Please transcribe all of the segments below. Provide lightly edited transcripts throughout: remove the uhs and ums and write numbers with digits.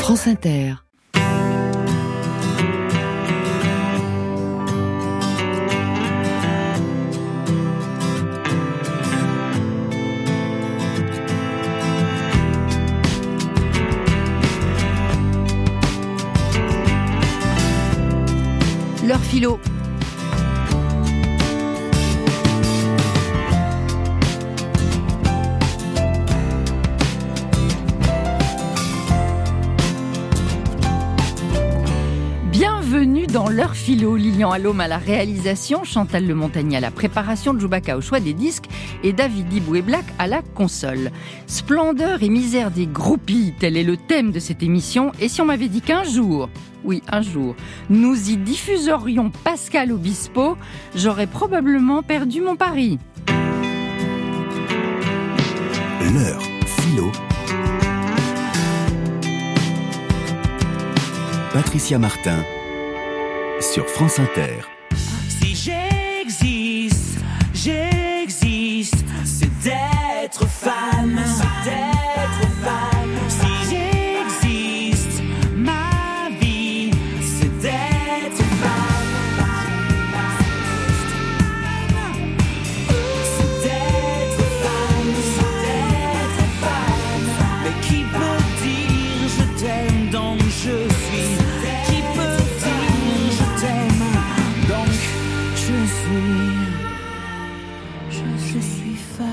France Inter. L'heure philo. Bienvenue dans l'heure philo. Lilian Allôme à la réalisation, Chantal Le Montagnier à la préparation, de Djoubaka au choix des disques et David Diboué-Black à la console. Splendeur et misère des groupies, tel est le thème de cette émission. Et si on m'avait dit qu'un jour, oui, un jour, nous y diffuserions Pascal Obispo, j'aurais probablement perdu mon pari. L'heure philo. Patricia Martin sur France Inter. Si j'existe, c'est d'être fan, c'est d'être fan. Si j'existe, ma vie, c'est d'être fan. C'est d'être fan, c'est d'être fan. Mais qui peut dire je t'aime donc je suis? Qui peut dire je t'aime donc je suis fan.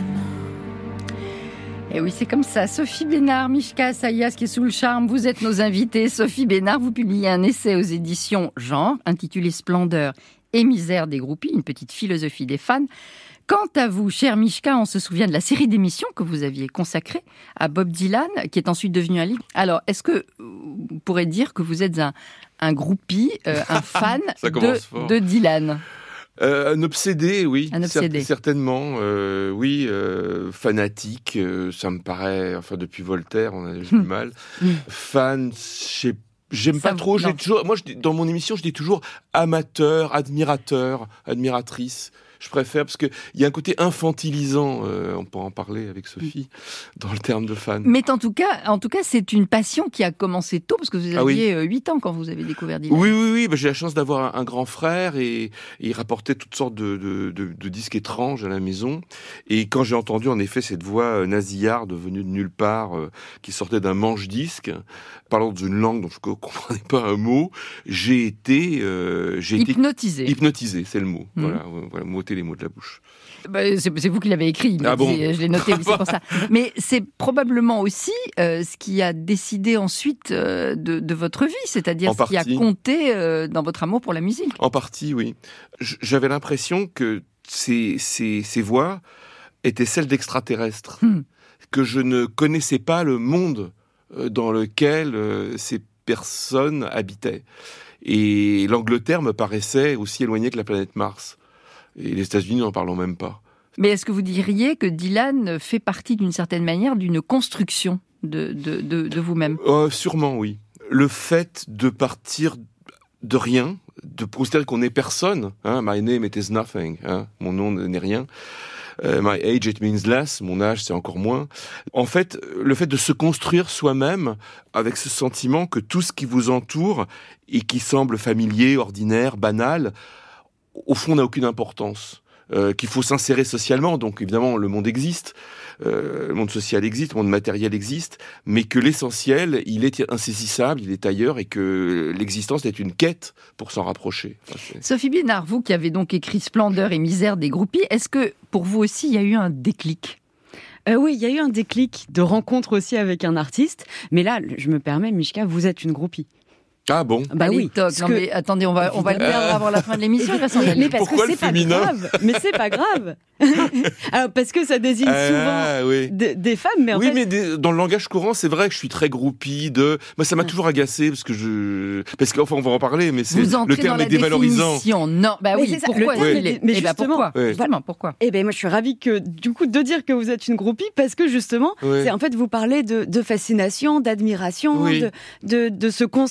Et oui, c'est comme ça. Sophie Bénard, Mishka Sayas qui est sous le charme, vous êtes nos invités. Sophie Bénard, vous publiez un essai aux éditions Genre, intitulé Splendeur et misère des groupies, une petite philosophie des fans. Quant à vous, cher Mishka, on se souvient de la série d'émissions que vous aviez consacrée à Bob Dylan, qui est ensuite devenu un livre. Alors, est-ce que vous pourrez dire que vous êtes un groupie, un fan de Dylan ? Un obsédé, oui. Un obsédé. Certainement, oui. Fanatique, ça me paraît... Enfin, depuis Voltaire, on a déjà du mal. Fan, j'aime pas trop. Dans mon émission, je dis toujours amateur, admirateur, admiratrice. Je préfère, parce qu'il y a un côté infantilisant, on pourra en parler avec Sophie, dans le terme de fan. Mais en tout cas, c'est une passion qui a commencé tôt, parce que vous aviez 8 ans quand vous avez découvert Dylan. Oui. J'ai la chance d'avoir un grand frère, et il rapportait toutes sortes de disques étranges à la maison. Et quand j'ai entendu, en effet, cette voix nasillarde venue de nulle part, qui sortait d'un manche-disque, parlant d'une langue dont je ne comprenais pas un mot, j'ai été hypnotisé. Hypnotisé, c'est le mot. Voilà, m'ôter les mots de la bouche. C'est vous qui l'avez écrit, je l'ai noté, c'est pour ça. Mais c'est probablement aussi ce qui a décidé ensuite de votre vie, c'est-à-dire ce qui a compté dans votre amour pour la musique. En partie, oui. J'avais l'impression que ces voix étaient celles d'extraterrestres, que je ne connaissais pas le monde dans lequel ces personnes habitaient. Et l'Angleterre me paraissait aussi éloignée que la planète Mars. Et les États-Unis, n'en parlons même pas. Mais est-ce que vous diriez que Dylan fait partie, d'une certaine manière, d'une construction de vous-même ? Sûrement, oui. Le fait de partir de rien, de considérer qu'on n'est personne, my name it is nothing, mon nom n'est rien, my age it means less, mon âge c'est encore moins. En fait, le fait de se construire soi-même avec ce sentiment que tout ce qui vous entoure et qui semble familier, ordinaire, banal, au fond n'a aucune importance. Qu'il faut s'insérer socialement, donc évidemment le monde existe, le monde social existe, le monde matériel existe, mais que l'essentiel, il est insaisissable, il est ailleurs, et que l'existence est une quête pour s'en rapprocher. Sophie Bénard, vous qui avez donc écrit Splendeur et misère des groupies, est-ce que pour vous aussi il y a eu un déclic ? Oui, il y a eu un déclic de rencontre aussi avec un artiste, mais là, je me permets, Mishka, vous êtes une groupie. Ah bon ? Oui. Mais attendez, on va le perdre avant la fin de l'émission. Mais parce pourquoi que c'est pas grave. Mais c'est pas grave. Alors parce que ça désigne souvent des femmes, mais en fait... mais dans le langage courant, c'est vrai que je suis très groupie de. Moi, ça m'a toujours agacé parce qu'enfin on va en parler, mais le terme est dévalorisant. Définition. Non, oui. Pourquoi Mais justement, pourquoi ? Moi, je suis ravie de dire que vous êtes une groupie parce que justement, c'est en fait vous parlez de fascination, d'admiration, de se construire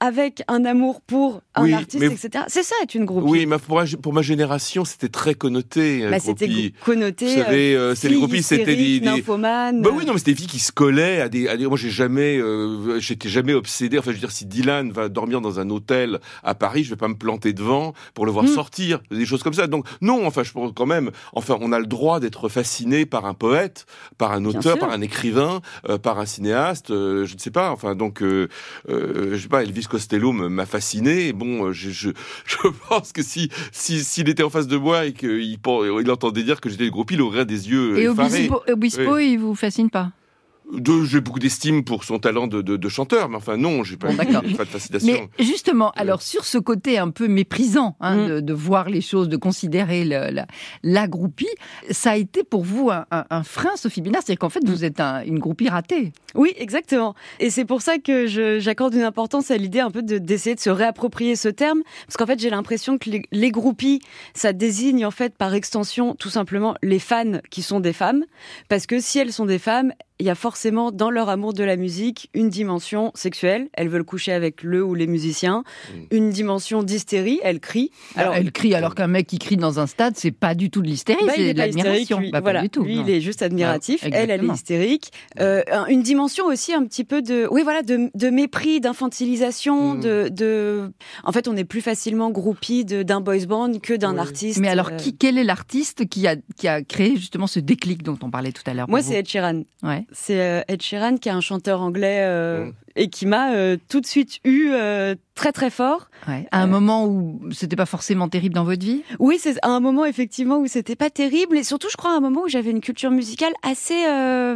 avec un amour pour un Oui, artiste, mais- etc. C'est ça, être une groupie. Oui, mais pour ma génération, c'était très connoté. Bah, c'était groupie. connoté. Vous savez, c'est les filles groupies, c'était des- nymphomanes. Bah oui, non, mais c'était des filles qui se collaient à des. Moi, j'étais jamais obsédé. Enfin, je veux dire, si Dylan va dormir dans un hôtel à Paris, je vais pas me planter devant pour le voir sortir, des choses comme ça. Donc non, enfin, je pense quand même. Enfin, on a le droit d'être fasciné par un poète, par un Bien auteur, sûr. par un écrivain, par un cinéaste. Je ne sais pas. Enfin, donc, je sais pas. Elvis Costello m'a fasciné. Et bon, je pense que s'il était en face de moi et qu'il entendait dire que j'étais le groupie, il aurait des yeux Et effarés. Obispo, il vous fascine pas? J'ai beaucoup d'estime pour son talent de chanteur, mais enfin non, j'ai pas, Bon, d'accord. pas de fascination. Mais justement, alors sur ce côté un peu méprisant de voir les choses, de considérer la groupie, ça a été pour vous un frein, Sophie Bénard, c'est-à-dire qu'en fait vous êtes une groupie ratée. Oui, exactement. Et c'est pour ça que j'accorde une importance à l'idée un peu d'essayer de se réapproprier ce terme, parce qu'en fait j'ai l'impression que les groupies, ça désigne en fait par extension tout simplement les fans qui sont des femmes, parce que si elles sont des femmes, il y a forcément dans leur amour de la musique une dimension sexuelle. Elles veulent coucher avec le ou les musiciens. Une dimension d'hystérie. Elles crient. Alors, elle crie alors qu'un mec qui crie dans un stade, c'est pas du tout de l'hystérie, Il c'est est de pas l'admiration. hystérique, lui. Pas Voilà. du tout. Lui, non. il est juste admiratif. Ah, elle est exactement. hystérique. Une dimension aussi un petit peu de mépris, d'infantilisation, En fait, on est plus facilement groupie d'un boys band que d'un artiste. Mais alors, quel est l'artiste qui a créé justement ce déclic dont on parlait tout à l'heure? Moi, pour c'est vous Ed Sheeran. Ouais. C'est Ed Sheeran qui est un chanteur anglais et qui m'a tout de suite eu très très fort. Ouais. À un moment où c'était pas forcément terrible dans votre vie? Oui, c'est à un moment effectivement où c'était pas terrible et surtout je crois à un moment où j'avais une culture musicale assez...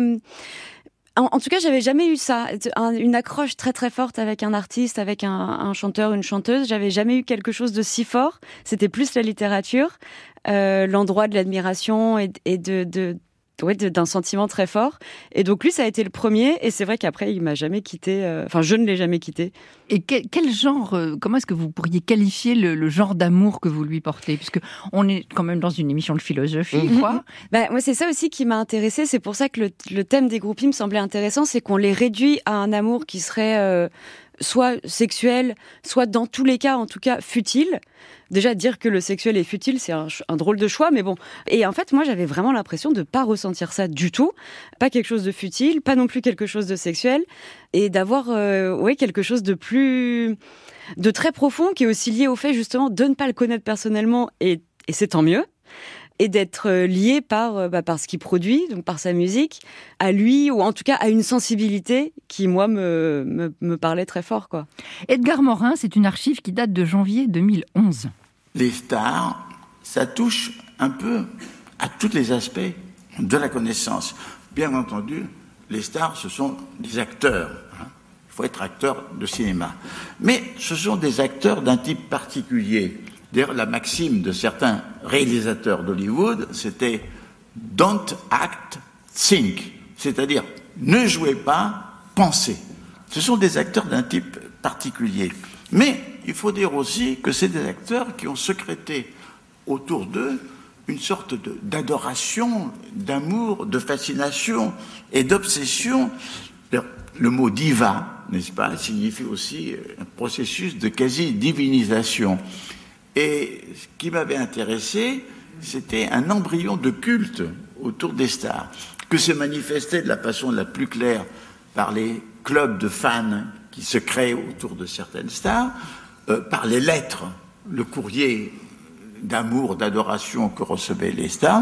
En tout cas, j'avais jamais eu ça, une accroche très très forte avec un artiste, avec un chanteur, une chanteuse. J'avais jamais eu quelque chose de si fort. C'était plus la littérature, l'endroit de l'admiration et d'un sentiment très fort. Et donc lui, ça a été le premier. Et c'est vrai qu'après, il m'a jamais quitté. Enfin, je ne l'ai jamais quitté. Et quel genre, comment est-ce que vous pourriez qualifier le genre d'amour que vous lui portez? Puisque on est quand même dans une émission de philosophie, quoi. Bah, moi, c'est ça aussi qui m'a intéressée. C'est pour ça que le thème des groupies me semblait intéressant. C'est qu'on les réduit à un amour qui serait soit sexuel, soit dans tous les cas, en tout cas, futile. Déjà, dire que le sexuel est futile, c'est un drôle de choix, mais bon. Et en fait, moi, j'avais vraiment l'impression de pas ressentir ça du tout. Pas quelque chose de futile, pas non plus quelque chose de sexuel. Et d'avoir, quelque chose de très profond, qui est aussi lié au fait, justement, de ne pas le connaître personnellement, et c'est tant mieux. Et d'être lié par ce qu'il produit, donc par sa musique, à lui, ou en tout cas à une sensibilité qui, moi, me parlait très fort, quoi. Edgar Morin, c'est une archive qui date de janvier 2011. Les stars, ça touche un peu à tous les aspects de la connaissance. Bien entendu, les stars, ce sont des acteurs. Il faut être acteur de cinéma. Mais ce sont des acteurs d'un type particulier. D'ailleurs, la maxime de certains réalisateurs d'Hollywood, c'était « Don't act, think », c'est-à-dire « ne jouez pas, pensez ». Ce sont des acteurs d'un type particulier. Mais il faut dire aussi que c'est des acteurs qui ont sécrété autour d'eux une sorte d'adoration, d'amour, de fascination et d'obsession. Le mot « diva », n'est-ce pas, signifie aussi un processus de quasi-divinisation. Et ce qui m'avait intéressé, c'était un embryon de culte autour des stars, que se manifestait de la façon la plus claire par les clubs de fans qui se créent autour de certaines stars, par les lettres, le courrier d'amour, d'adoration que recevaient les stars.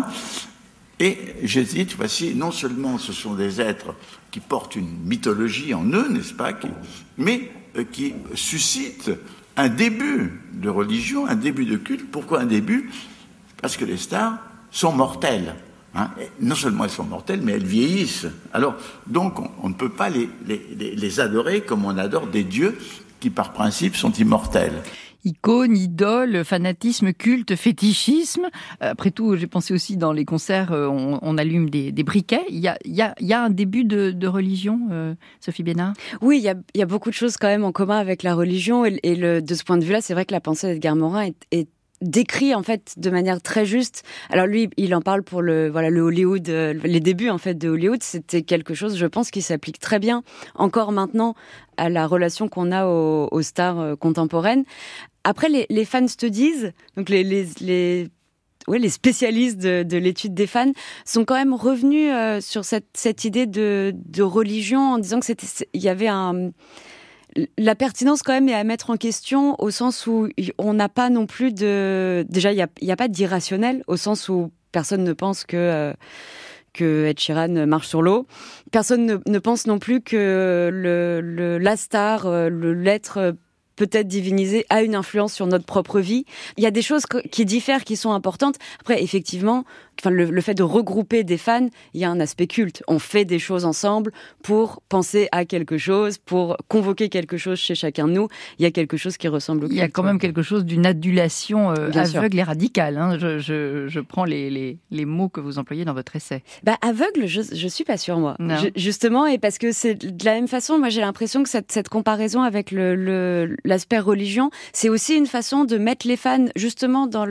Et j'hésite, voici, non seulement ce sont des êtres qui portent une mythologie en eux, n'est-ce pas, mais qui suscitent un début de religion, un début de culte. Pourquoi un début? Parce que les stars sont mortelles. Non seulement elles sont mortelles, mais elles vieillissent. Alors, donc, on ne peut pas les adorer comme on adore des dieux qui, par principe, sont immortels. Icône, idole, fanatisme, culte, fétichisme. Après tout, j'ai pensé aussi dans les concerts, on allume des briquets. Il y a un début de religion, Sophie Bénard? Oui, il y a beaucoup de choses quand même en commun avec la religion. De ce point de vue-là, c'est vrai que la pensée d'Edgar Morin est décrit en fait de manière très juste. Alors lui, il en parle pour le Hollywood, les débuts en fait de Hollywood, c'était quelque chose, je pense, qui s'applique très bien encore maintenant à la relation qu'on a aux stars contemporaines. Après, les fan studies, donc les spécialistes de l'étude des fans sont quand même revenus sur cette idée de religion en disant que il y avait la pertinence quand même est à mettre en question au sens où on n'a pas non plus déjà il y a pas d'irrationnel au sens où personne ne pense que Ed Sheeran marche sur l'eau. Personne ne pense non plus que la star, l'être peut-être divinisé a une influence sur notre propre vie. Il y a des choses qui diffèrent, qui sont importantes. Après, effectivement, le fait de regrouper des fans, il y a un aspect culte. On fait des choses ensemble pour penser à quelque chose, pour convoquer quelque chose chez chacun de nous. Il y a quelque chose qui ressemble au culte. Il y a quand même quelque chose d'une adulation aveugle et radicale. Hein. Je prends les mots que vous employez dans votre essai. Aveugle, je suis pas sûre, moi. Non. Justement, et parce que c'est de la même façon, moi j'ai l'impression que cette comparaison avec l'aspect religion, c'est aussi une façon de mettre les fans justement dans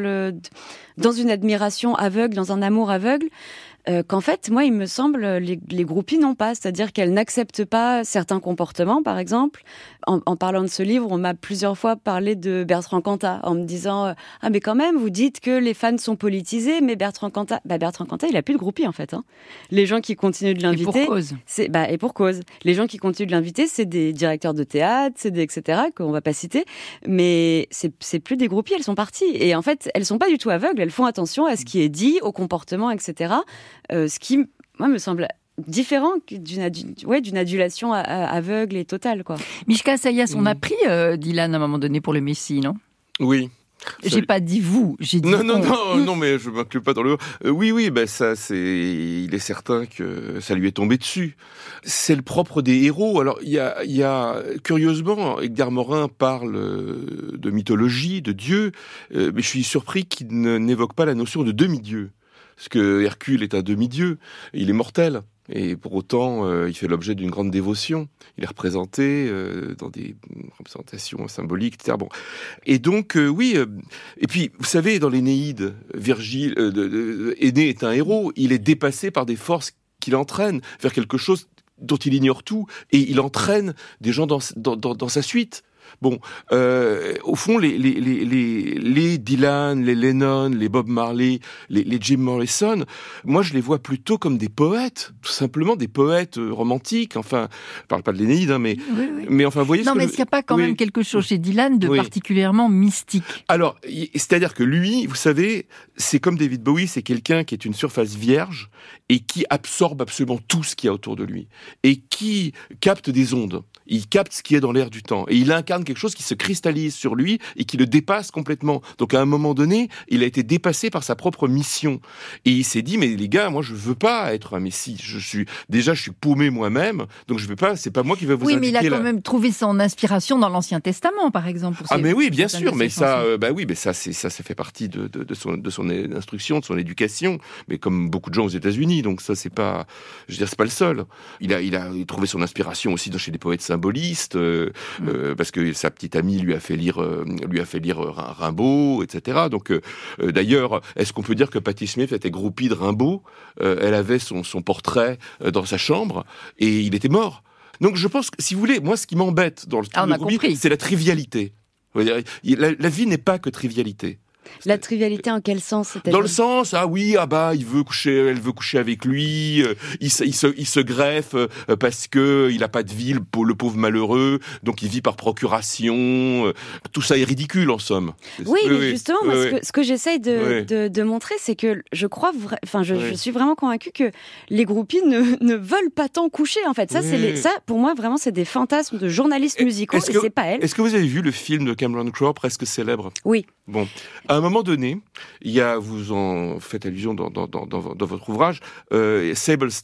une admiration aveugle, dans un amour aveugle, qu'en fait, moi, il me semble, les groupies n'ont pas. C'est-à-dire qu'elles n'acceptent pas certains comportements, par exemple. En parlant de ce livre, on m'a plusieurs fois parlé de Bertrand Cantat, en me disant « Ah, mais quand même, vous dites que les fans sont politisés, mais Bertrand Cantat, il a plus de groupies, en fait. Hein. Les gens qui continuent de l'inviter... Et pour cause. Et pour cause. Les gens qui continuent de l'inviter, c'est des directeurs de théâtre, c'est des etc., qu'on va pas citer, mais c'est plus des groupies, elles sont parties. Et en fait, elles sont pas du tout aveugles, elles font attention à ce qui est dit, au comportement, etc., ce qui, moi, me semble différent d'une adulation aveugle et totale, quoi. Mishka Assayas, on a pris Dylan à un moment donné pour le Messie, non ? Oui. J'ai pas dit vous, j'ai dit non, mais je m'inclus pas dans le... Oui, il est certain que ça lui est tombé dessus. C'est le propre des héros. Alors, il y a curieusement, Edgar Morin parle de mythologie, de Dieu, mais je suis surpris qu'il n'évoque pas la notion de demi-dieu. Parce que Hercule est un demi-dieu, il est mortel. Et pour autant, il fait l'objet d'une grande dévotion. Il est représenté dans des représentations symboliques, etc. Bon. Et donc, et puis, vous savez, dans l'Énéide, Virgile, Énée est un héros. Il est dépassé par des forces qui l'entraînent vers quelque chose dont il ignore tout. Et il entraîne des gens dans sa suite. Bon, au fond, les Dylan, les Lennon, les Bob Marley, les Jim Morrison, moi je les vois plutôt comme des poètes, tout simplement des poètes romantiques. Enfin, je parle pas de l'Énéide, hein, mais enfin, vous voyez. Non, mais est-ce qu'il n'y a pas quand même quelque chose chez Dylan de particulièrement mystique ? Alors, c'est-à-dire que lui, vous savez, c'est comme David Bowie, c'est quelqu'un qui est une surface vierge et qui absorbe absolument tout ce qu'il y a autour de lui et qui capte des ondes. Il capte ce qui est dans l'air du temps. Et il incarne quelque chose qui se cristallise sur lui et qui le dépasse complètement. Donc, à un moment donné, il a été dépassé par sa propre mission. Et il s'est dit, mais les gars, moi, je veux pas être un messie. Je suis paumé moi-même. Donc, je vais pas, c'est pas moi qui vais vous indiquer. Oui, mais il a quand même trouvé son inspiration dans l'Ancien Testament, par exemple. Mais oui, bien sûr. Mais ça, ça fait partie de son instruction, de son éducation. Mais comme beaucoup de gens aux États-Unis. Donc, ça, c'est pas le seul. Il a trouvé son inspiration aussi chez des poètes symboliste, parce que sa petite amie lui a fait lire Rimbaud, etc. Donc, d'ailleurs, est-ce qu'on peut dire que Patti Smith était groupie de Rimbaud ? Elle avait son portrait dans sa chambre et il était mort. Donc, je pense que, si vous voulez, moi, ce qui m'embête dans le truc de groupie, c'est la trivialité. La vie n'est pas que trivialité. La trivialité en quel sens ? Dans le sens, elle veut coucher avec lui, il se greffe parce que il a pas de vie, le pauvre malheureux, donc il vit par procuration. Tout ça est ridicule en somme. Oui, mais justement, moi, ce que j'essaye de montrer, c'est que je crois, je suis vraiment convaincue que les groupies ne veulent pas tant coucher. En fait, ça, pour moi, vraiment, c'est des fantasmes de journalistes musicaux, et c'est pas elles. Est-ce que vous avez vu le film de Cameron Crowe, presque célèbre ? Oui. Bon, à un moment donné, vous en faites allusion dans votre ouvrage, Sable Star,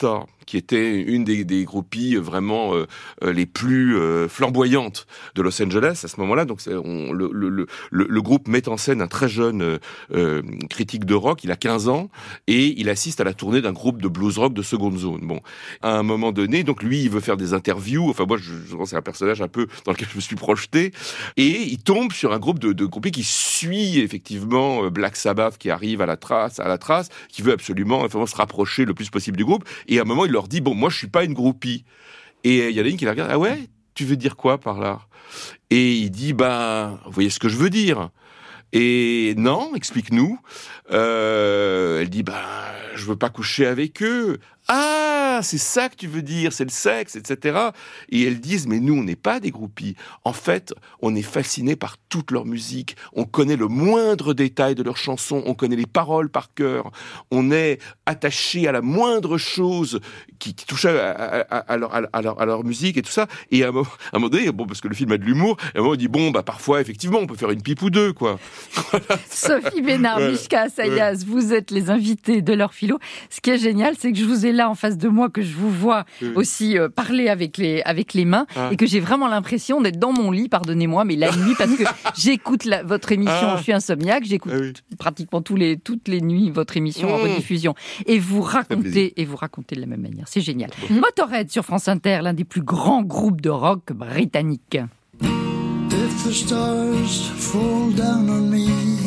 qui était une des groupies vraiment les plus flamboyantes de Los Angeles à ce moment-là. Donc le groupe met en scène un très jeune critique de rock, il a 15 ans, et il assiste à la tournée d'un groupe de blues rock de seconde zone. Bon, à un moment donné, donc lui, il veut faire des interviews. Enfin, moi, je pense que c'est un personnage un peu dans lequel je me suis projeté, et il tombe sur un groupe de groupies qui suit effectivement Black Sabbath, qui arrive à la trace, qui veut absolument se rapprocher le plus possible du groupe. Et à un moment, il leur dit, bon, moi, je suis pas une groupie. Et il y en a une qui la regarde, ah ouais, tu veux dire quoi par là? Et il dit, vous voyez ce que je veux dire? Et non, explique-nous. Elle dit, je veux pas coucher avec eux. Ah, c'est ça que tu veux dire, c'est le sexe, etc. Et elles disent, mais nous, on n'est pas des groupies. En fait, on est fascinés par toute leur musique. On connaît le moindre détail de leurs chansons. On connaît les paroles par cœur. On est attaché à la moindre chose qui touche à leur musique et tout ça. Et à un moment donné, parce que le film a de l'humour, à un moment, on dit, parfois, effectivement, on peut faire une pipe ou deux, quoi. Sophie Bénard, Mishka Assayas, vous êtes les invités de L'heure philo. Ce qui est génial, c'est que je vous ai là en face de moi, que je vous vois aussi parler avec les mains, et que j'ai vraiment l'impression d'être dans mon lit, pardonnez-moi, mais la nuit, parce que j'écoute votre émission, je suis insomniaque, j'écoute pratiquement toutes les nuits votre émission en rediffusion, et vous racontez de la même manière, c'est génial. Motorhead sur France Inter, l'un des plus grands groupes de rock britanniques. If the stars fall down on me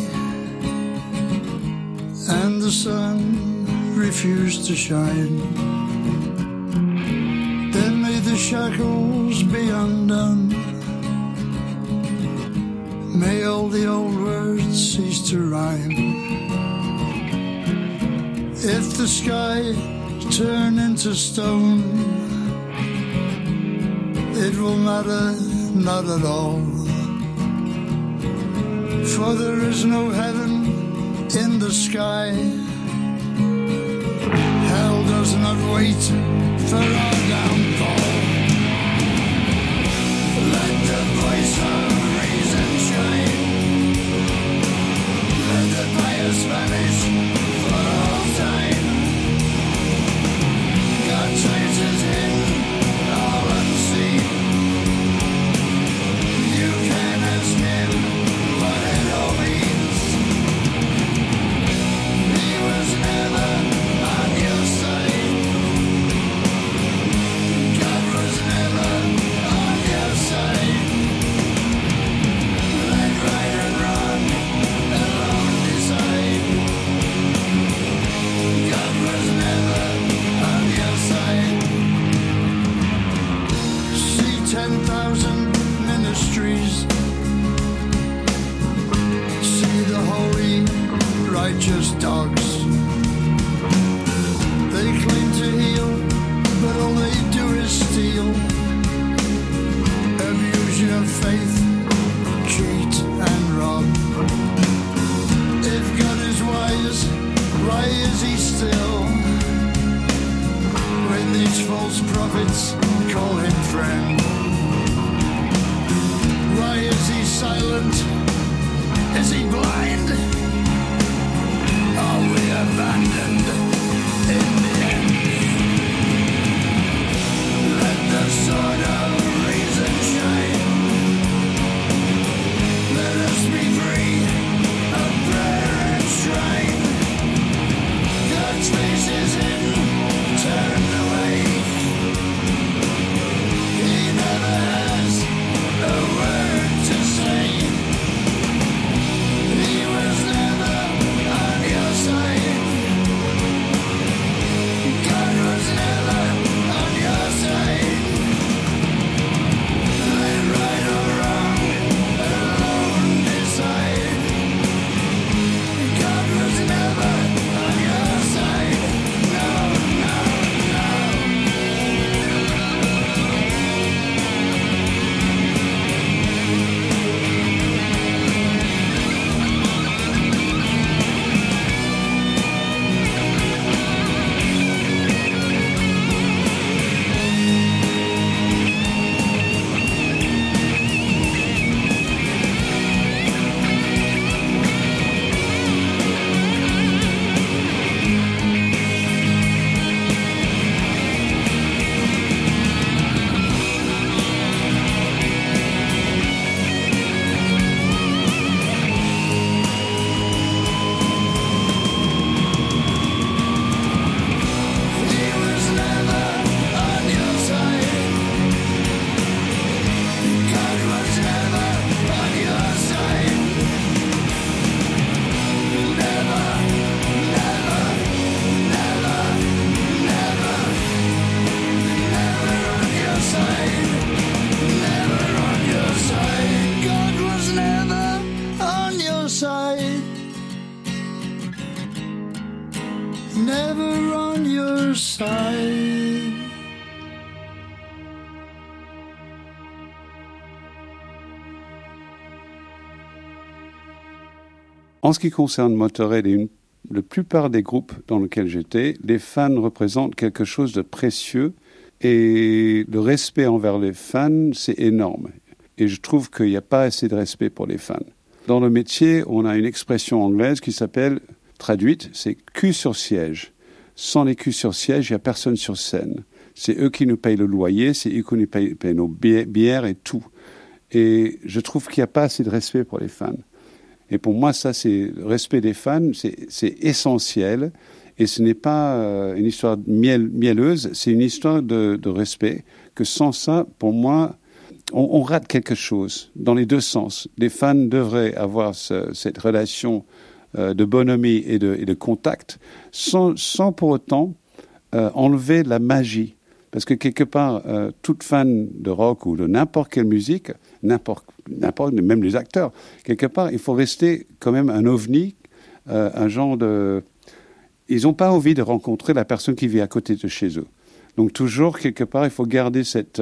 and the sun refuse to shine, then may the shackles be undone. May all the old words cease to rhyme. If the sky turn into stone, it will matter not at all. For there is no heaven in the sky. Hell does not wait for our downfall. Let the voice of reason shine. Let the pious vanish for all time. God traces hidden, all unseen. You can ask him what it all means. He was never on your side. God was never on your side. Let right and wrong alone decide. God was never on your side. See 10,000 ministries. See the holy, righteous dogs. They claim to heal, but all they do is steal. Abuse your faith, cheat and rob. If God is wise, why is he still? When these false prophets call him friend, why is he silent? Is he blind? Are we abandoned in the end? Let the sword of reason shine. Let us be free of prayer and shrine. God's face is hidden, turn away. He never has a word to say. He was there. side. En ce qui concerne Motorhead et la plupart des groupes dans lesquels j'étais, les fans représentent quelque chose de précieux et le respect envers les fans, c'est énorme. Et je trouve qu'il n'y a pas assez de respect pour les fans. Dans le métier, on a une expression anglaise qui s'appelle, traduite, c'est cul sur siège. Sans les culs sur siège, il n'y a personne sur scène. C'est eux qui nous payent le loyer, c'est eux qui nous payent nos bières et tout. Et je trouve qu'il n'y a pas assez de respect pour les fans. Et pour moi, ça, c'est le respect des fans, c'est essentiel. Et ce n'est pas une histoire mielleuse, c'est une histoire de respect. Que sans ça, pour moi, on rate quelque chose dans les deux sens. Les fans devraient avoir cette relation de bonhomie et de contact sans pour autant enlever la magie. Parce que quelque part, toute fan de rock ou de n'importe quelle musique, n'importe, même les acteurs, quelque part, il faut rester quand même un ovni, un genre de... Ils n'ont pas envie de rencontrer la personne qui vit à côté de chez eux. Donc toujours, quelque part, il faut garder cette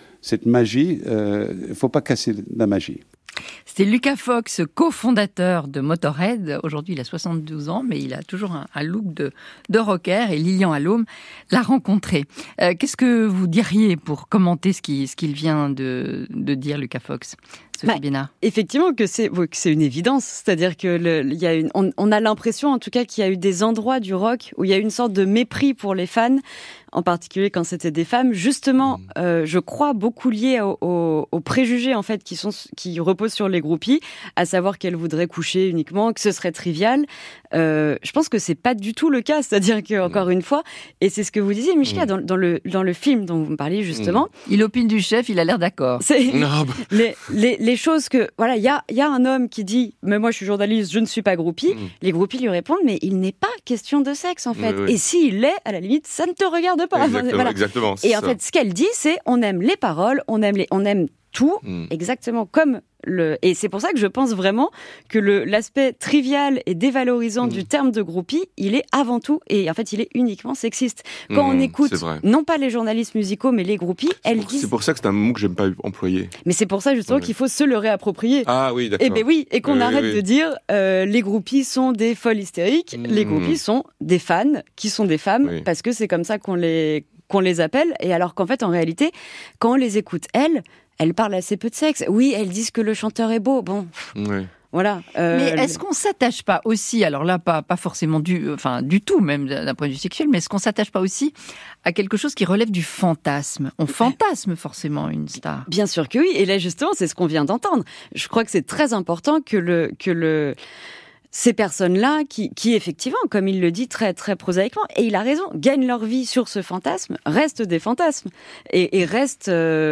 magie. Il ne faut pas casser la magie. C'était Lucas Fox, cofondateur de Motorhead. Aujourd'hui, il a 72 ans, mais il a toujours un look de rocker. Et Lilian Allôme l'a rencontré. Qu'est-ce que vous diriez pour commenter ce qu'il vient de dire, Lucas Fox ? Sophie Bénard. Effectivement que c'est une évidence, c'est-à-dire que on a l'impression en tout cas qu'il y a eu des endroits du rock où il y a eu une sorte de mépris pour les fans, en particulier quand c'était des femmes, justement, je crois beaucoup lié aux préjugés en fait qui reposent sur les groupies, à savoir qu'elles voudraient coucher uniquement, que ce serait trivial. Je pense que c'est pas du tout le cas, c'est-à-dire que encore une fois, et c'est ce que vous disiez, Mishka, dans le film dont vous me parliez justement, il opine du chef, il a l'air d'accord. Les choses que voilà, il y a un homme qui dit mais moi je suis journaliste, je ne suis pas groupie. Les groupies lui répondent mais il n'est pas question de sexe en fait. Et s'il l'est, à la limite, ça ne te regarde pas. Exactement. Et en fait, ce qu'elle dit, c'est on aime les paroles, on aime tout, exactement comme et c'est pour ça que je pense vraiment que l'aspect trivial et dévalorisant du terme de groupie, il est avant tout, et en fait il est uniquement sexiste. Quand on écoute, non pas les journalistes musicaux, mais les groupies, elles disent... C'est pour ça que c'est un mot que j'aime pas employer. Mais c'est pour ça justement qu'il faut se le réapproprier. Ah oui, d'accord. Et qu'on arrête de dire les groupies sont des folles hystériques, les groupies sont des fans qui sont des femmes, parce que c'est comme ça qu'on les appelle, et alors qu'en fait en réalité, quand on les écoute elles parlent assez peu de sexe. Oui, elles disent que le chanteur est beau. Bon, voilà. Mais est-ce qu'on s'attache pas aussi, alors là, pas forcément du tout, même d'un point de vue sexuel, mais est-ce qu'on s'attache pas aussi à quelque chose qui relève du fantasme ? On fantasme forcément une star. Bien sûr que oui. Et là, justement, c'est ce qu'on vient d'entendre. Je crois que c'est très important que ces personnes-là, qui effectivement, comme il le dit très, très prosaïquement, et il a raison, gagnent leur vie sur ce fantasme, restent des fantasmes, et restent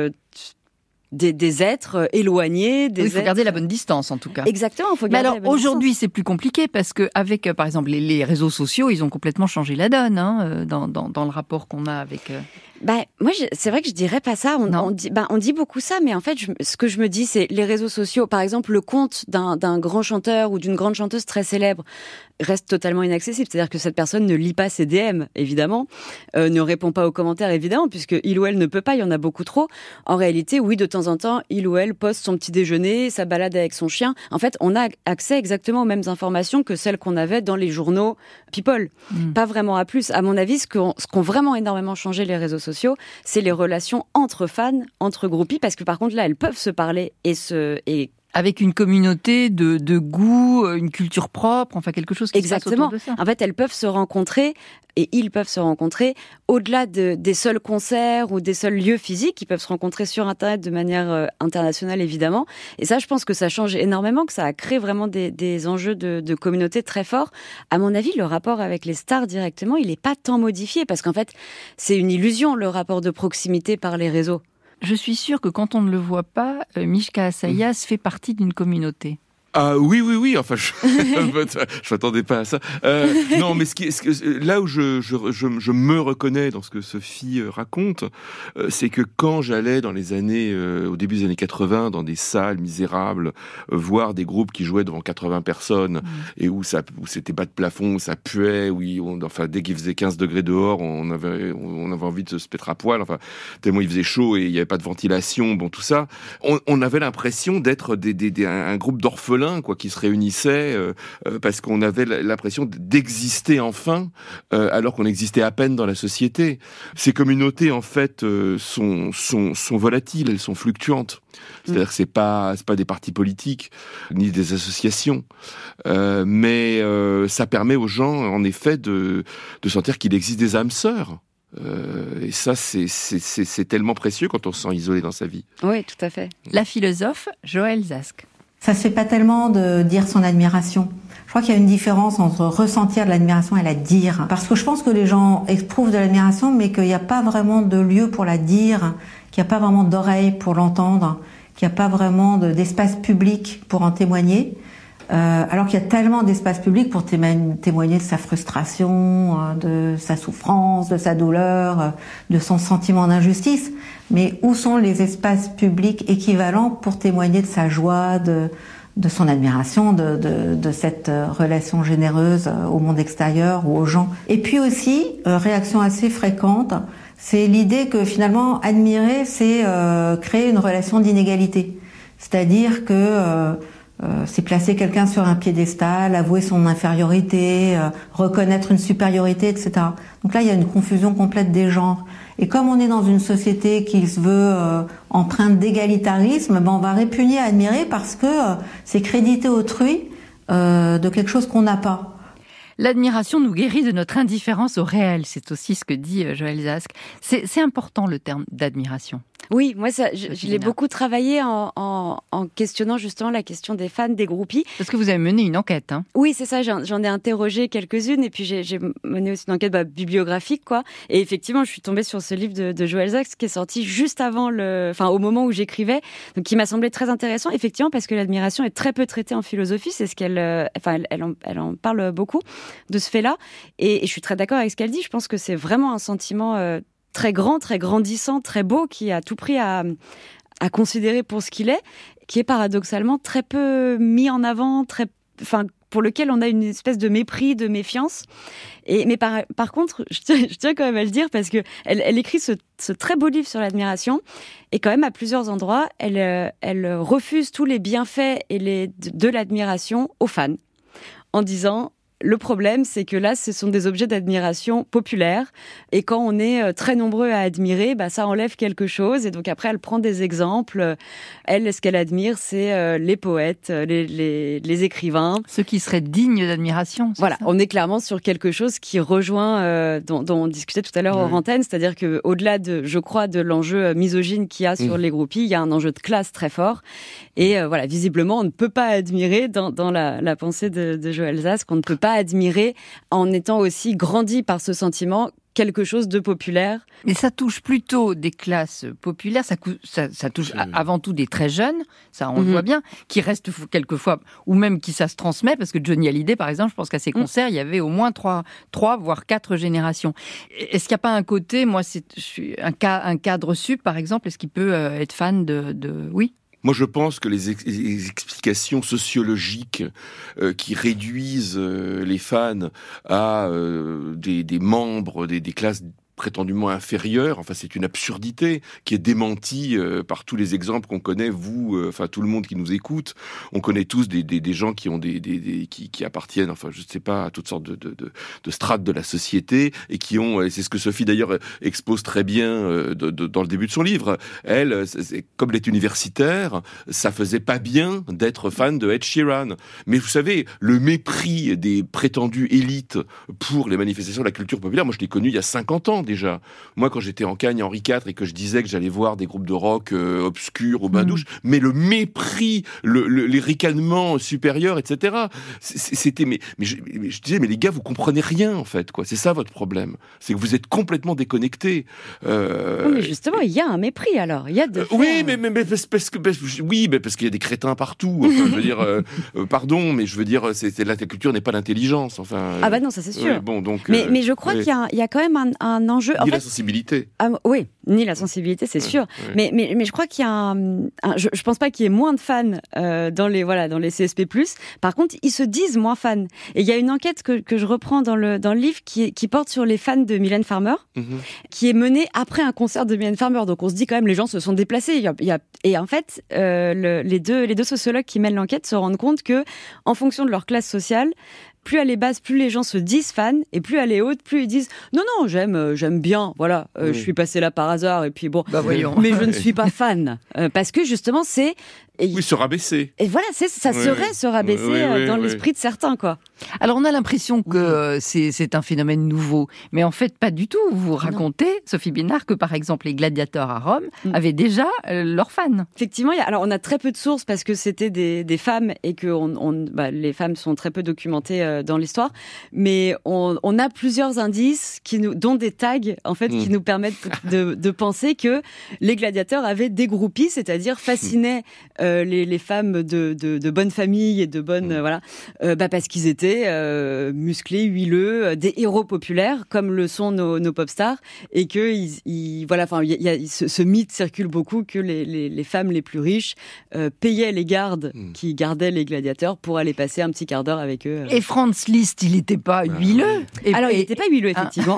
des êtres éloignés. Il faut garder la bonne distance, en tout cas. Exactement, il faut garder la bonne distance. Mais alors, aujourd'hui, c'est plus compliqué, parce qu'avec, par exemple, les réseaux sociaux, ils ont complètement changé la donne, dans le rapport qu'on a avec... Moi, c'est vrai que je dirais pas ça. On dit beaucoup ça, mais en fait, ce que je me dis, c'est les réseaux sociaux. Par exemple, le compte d'un grand chanteur ou d'une grande chanteuse très célèbre reste totalement inaccessible. C'est-à-dire que cette personne ne lit pas ses DM, évidemment, ne répond pas aux commentaires, évidemment, puisque il ou elle ne peut pas, il y en a beaucoup trop. En réalité, oui, de temps en temps, il ou elle poste son petit déjeuner, sa balade avec son chien. En fait, on a accès exactement aux mêmes informations que celles qu'on avait dans les journaux People. Pas vraiment à plus. À mon avis, ce qu'ont vraiment énormément changé les réseaux sociaux, c'est les relations entre fans, entre groupies, parce que par contre, là, elles peuvent se parler et avec une communauté de goût, une culture propre, enfin quelque chose qui se passe autour de ça. En fait, elles peuvent se rencontrer et ils peuvent se rencontrer au-delà des seuls concerts ou des seuls lieux physiques. Ils peuvent se rencontrer sur Internet de manière internationale, évidemment. Et ça, je pense que ça change énormément, que ça a créé vraiment des enjeux de communauté très forts. À mon avis, le rapport avec les stars directement, il n'est pas tant modifié parce qu'en fait, c'est une illusion, le rapport de proximité par les réseaux. Je suis sûre que quand on ne le voit pas, Mishka Assayas fait partie d'une communauté. Ah oui. Enfin, je m'attendais pas à ça. Non, mais là où je me reconnais dans ce que Sophie raconte, c'est que quand j'allais dans les années, au début des années 80, dans des salles misérables, voir des groupes qui jouaient devant 80 personnes et où c'était bas de plafond, où ça puait, dès qu'il faisait 15 degrés dehors, on avait envie de se péter à poil. Enfin, tellement il faisait chaud et il n'y avait pas de ventilation. Bon, tout ça, on avait l'impression d'être un groupe d'orphelins, quoi, qui se réunissaient parce qu'on avait l'impression d'exister enfin, alors qu'on existait à peine dans la société. Ces communautés, en fait, sont volatiles, elles sont fluctuantes. C'est-à-dire que c'est pas des partis politiques ni des associations, mais ça permet aux gens, en effet, de sentir qu'il existe des âmes sœurs. Et ça, c'est tellement précieux quand on se sent isolé dans sa vie. Oui, tout à fait. La philosophe Joëlle Zask. Ça se fait pas tellement de dire son admiration. Je crois qu'il y a une différence entre ressentir de l'admiration et la dire. Parce que je pense que les gens éprouvent de l'admiration, mais qu'il n'y a pas vraiment de lieu pour la dire, qu'il n'y a pas vraiment d'oreille pour l'entendre, qu'il n'y a pas vraiment d'espace public pour en témoigner. Alors qu'il y a tellement d'espace public pour témoigner de sa frustration, de sa souffrance, de sa douleur, de son sentiment d'injustice. Mais où sont les espaces publics équivalents pour témoigner de sa joie, de son admiration, de cette relation généreuse au monde extérieur ou aux gens? Et puis aussi, réaction assez fréquente, c'est l'idée que finalement, admirer, c'est créer une relation d'inégalité. C'est-à-dire que c'est placer quelqu'un sur un piédestal, avouer son infériorité, reconnaître une supériorité, etc. Donc là, il y a une confusion complète des genres. Et comme on est dans une société qui se veut empreinte d'égalitarisme, on va répugner à admirer parce que c'est créditer autrui de quelque chose qu'on n'a pas. L'admiration nous guérit de notre indifférence au réel. C'est aussi ce que dit Joëlle Zask. C'est important, le terme d'admiration. Oui, moi, je l'ai beaucoup travaillé en questionnant justement la question des fans, des groupies. Parce que vous avez mené une enquête, hein. Oui, c'est ça, j'en ai interrogé quelques-unes et puis j'ai mené aussi une enquête bibliographique, quoi. Et effectivement, je suis tombée sur ce livre de Joëlle Zask qui est sorti juste avant au moment où j'écrivais, donc qui m'a semblé très intéressant, effectivement, parce que l'admiration est très peu traitée en philosophie, c'est ce qu'elle, elle en parle beaucoup de ce fait-là. Et je suis très d'accord avec ce qu'elle dit, je pense que c'est vraiment un sentiment très grand, très grandissant, très beau, qui a tout pris à considérer pour ce qu'il est, qui est paradoxalement très peu mis en avant, pour lequel on a une espèce de mépris, de méfiance. Mais par contre, je tiens quand même à le dire, parce que elle écrit ce très beau livre sur l'admiration, et quand même à plusieurs endroits, elle refuse tous les bienfaits de l'admiration aux fans, en disant: le problème, c'est que là, ce sont des objets d'admiration populaires. Et quand on est très nombreux à admirer, ça enlève quelque chose. Et donc après, elle prend des exemples. Elle, ce qu'elle admire, c'est les poètes, les écrivains. Ceux qui seraient dignes d'admiration. Voilà, on est clairement sur quelque chose qui rejoint, dont on discutait tout à l'heure hors antenne. C'est-à-dire qu'au-delà je crois, de l'enjeu misogyne qu'il y a sur les groupies, il y a un enjeu de classe très fort. Et voilà, visiblement, on ne peut pas admirer, dans la pensée de Joëlle Zask, on ne peut pas admirer en étant aussi grandi par ce sentiment, quelque chose de populaire. Mais ça touche plutôt des classes populaires, ça touche avant tout des très jeunes, ça on le voit bien, qui restent quelquefois, ou même qui ça se transmet, parce que Johnny Hallyday, par exemple, je pense qu'à ses concerts, il y avait au moins 3 voire 4 générations. Est-ce qu'il n'y a pas un côté, moi, je suis un cadre sup, par exemple, est-ce qu'il peut être fan de... Oui. Moi, je pense que les explications sociologiques qui réduisent les fans à des membres des classes prétendument inférieure, enfin c'est une absurdité qui est démentie par tous les exemples qu'on connaît, tout le monde qui nous écoute, on connaît tous des gens qui ont qui appartiennent, enfin je sais pas, à toutes sortes de strates de la société et qui ont, et c'est ce que Sophie d'ailleurs expose très bien dans le début de son livre, elle, comme elle est universitaire, ça faisait pas bien d'être fan de Ed Sheeran, mais vous savez, le mépris des prétendues élites pour les manifestations de la culture populaire, moi je l'ai connu il y a 50 ans, déjà. Moi, quand j'étais en Cagne, Henri IV, et que je disais que j'allais voir des groupes de rock obscurs au bain-douche, mais le mépris, les ricanements supérieurs, etc. C'était, mais je disais, mais les gars, vous comprenez rien, en fait, quoi. C'est ça votre problème. C'est que vous êtes complètement déconnectés. Mais justement, il y a un mépris, alors. Il y a oui, mais parce qu'il y a des crétins partout. Enfin, je veux dire, pardon, mais je veux dire, la culture n'est pas l'intelligence. Enfin. Ah bah non, ça c'est sûr. Bon, donc. Mais je crois qu'il y a quand même un enjeu. Ni la sensibilité. Oui, ni la sensibilité, c'est sûr. Ouais. Mais je crois qu'il y a je pense pas qu'il y ait moins de fans dans les CSP+. Par contre, ils se disent moins fans. Et il y a une enquête que je reprends dans le livre qui porte sur les fans de Mylène Farmer, qui est menée après un concert de Mylène Farmer. Donc on se dit quand même, les gens se sont déplacés. Et en fait, les deux sociologues qui mènent l'enquête se rendent compte que, en fonction de leur classe sociale, plus elle est basse, plus les gens se disent fans, et plus elle est haute, plus ils disent non, j'aime bien, voilà, je suis passé là par hasard, et puis bon, voyons. Mais je ne suis pas fan. Parce que justement, c'est. Oui, se rabaisser. Et voilà, ça serait se rabaisser dans l'esprit de certains, quoi. Alors on a l'impression que c'est un phénomène nouveau, mais en fait pas du tout. Vous racontez, Sophie Bénard, que par exemple les gladiateurs à Rome avaient déjà leurs fans. Effectivement, alors on a très peu de sources parce que c'était des femmes et que les femmes sont très peu documentées dans l'histoire, mais on a plusieurs indices dont des tags en fait qui nous permettent de penser que les gladiateurs avaient des groupies, c'est-à-dire fascinaient les femmes de bonne famille et de bonne parce qu'ils étaient musclés, huileux, des héros populaires comme le sont nos pop stars, et que ce mythe circule beaucoup que les femmes les plus riches payaient les gardes qui gardaient les gladiateurs pour aller passer un petit quart d'heure avec eux. Et Franz Liszt, il n'était pas huileux. Il n'était pas huileux, effectivement.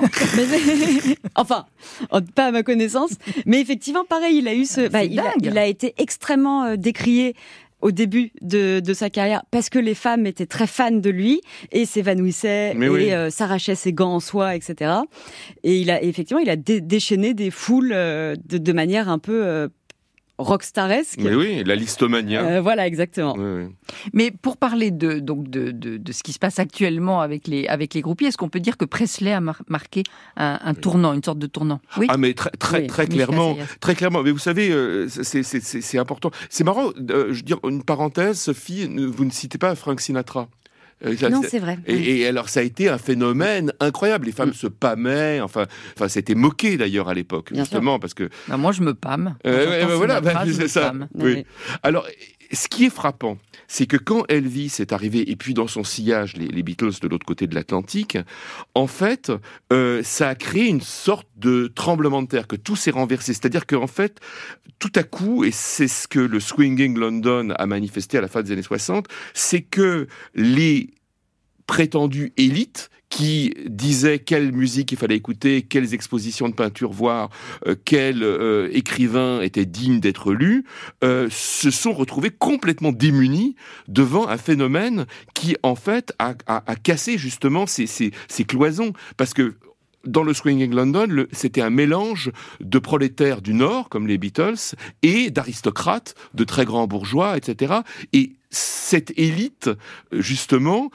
Enfin, pas à ma connaissance. Mais effectivement, pareil, il a eu il a été extrêmement décrié au début de sa carrière, parce que les femmes étaient très fans de lui et s'évanouissaient s'arrachaient ses gants en soie, etc. Et il a déchaîné des foules de manière un peu rockstaresque. Mais oui, la listomania. Voilà, exactement. Oui. Mais pour parler de ce qui se passe actuellement avec les groupies, est-ce qu'on peut dire que Presley a marqué un tournant, une sorte de tournant? Oui. Ah mais très clairement, très clairement. Mais vous savez, c'est important. C'est marrant. Je veux dire une parenthèse, Sophie, vous ne citez pas Frank Sinatra. Non, c'est vrai. Et alors, ça a été un phénomène incroyable. Les femmes se pâmaient. Enfin, c'était moqué d'ailleurs à l'époque, bien justement, sûr. parce que. Moi, je me pâme. Voilà, c'est ça. Oui. Alors, ce qui est frappant, c'est que quand Elvis est arrivé, et puis dans son sillage, les Beatles de l'autre côté de l'Atlantique, en fait, ça a créé une sorte de tremblement de terre, que tout s'est renversé. C'est-à-dire qu'en fait, tout à coup, et c'est ce que le Swinging London a manifesté à la fin des années 60, c'est que les prétendues élites qui disaient quelle musique il fallait écouter, quelles expositions de peinture voir, quel écrivain était digne d'être lu, se sont retrouvés complètement démunis devant un phénomène qui, en fait, a cassé justement ces cloisons. Parce que dans le Swinging London, c'était un mélange de prolétaires du Nord, comme les Beatles, et d'aristocrates, de très grands bourgeois, etc. Et cette élite, justement,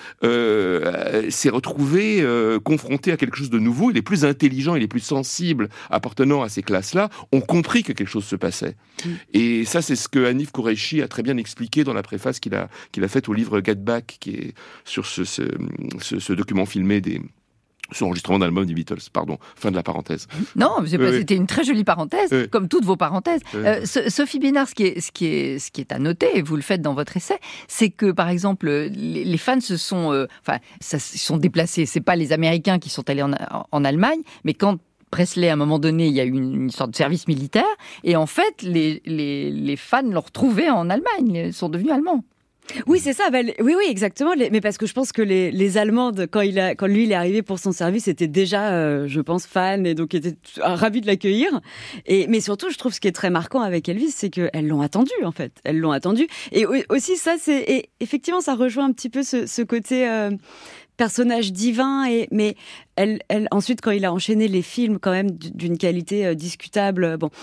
s'est retrouvée confrontée à quelque chose de nouveau. Et les plus intelligents et les plus sensibles appartenant à ces classes-là ont compris que quelque chose se passait. Et ça, c'est ce que Hanif Kureishi a très bien expliqué dans la préface qu'il a faite au livre Get Back, qui est sur ce document filmé sur l'enregistrement d'album des Beatles, pardon, fin de la parenthèse. Non, c'était une très jolie parenthèse, comme toutes vos parenthèses. Sophie Bénard, ce qui est à noter, et vous le faites dans votre essai, c'est que, par exemple, les fans se sont déplacés. C'est pas les Américains qui sont allés en Allemagne, mais quand Presley, à un moment donné, il y a eu une sorte de service militaire, et en fait, les fans l'ont retrouvé en Allemagne, ils sont devenus allemands. Oui, c'est ça. Oui, exactement. Mais parce que je pense que les Allemandes, quand lui il est arrivé pour son service, étaient déjà, je pense, fans et donc étaient ravis de l'accueillir. Mais surtout, je trouve ce qui est très marquant avec Elvis, c'est qu'elles l'ont attendu, en fait. Elles l'ont attendu. Et aussi, effectivement, ça rejoint un petit peu ce côté personnage divin. Mais ensuite, quand il a enchaîné les films, quand même, d'une qualité discutable, bon.